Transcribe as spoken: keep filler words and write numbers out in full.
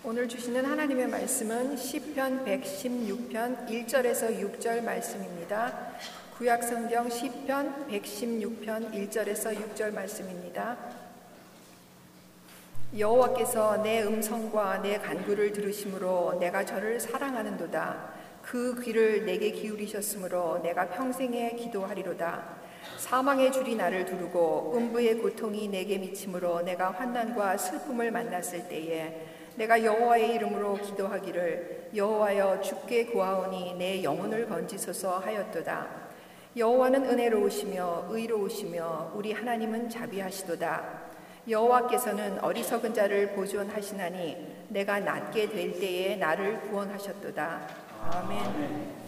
오늘 주시는 하나님의 말씀은 시편 백십육 편 일 절에서 육 절 말씀입니다. 구약성경 시편 백십육 편 일 절에서 육 절 말씀입니다. 여호와께서 내 음성과 내 간구를 들으심으로 내가 저를 사랑하는도다. 그 귀를 내게 기울이셨으므로 내가 평생에 기도하리로다. 사망의 줄이 나를 두르고 음부의 고통이 내게 미침으로 내가 환난과 슬픔을 만났을 때에 내가 여호와의 이름으로 기도하기를 여호와여 주께 구하오니 내 영혼을 건지소서 하였도다. 여호와는 은혜로우시며 의로우시며 우리 하나님은 자비하시도다. 여호와께서는 어리석은 자를 보존하시나니 내가 낫게 될 때에 나를 구원하셨도다. 아멘.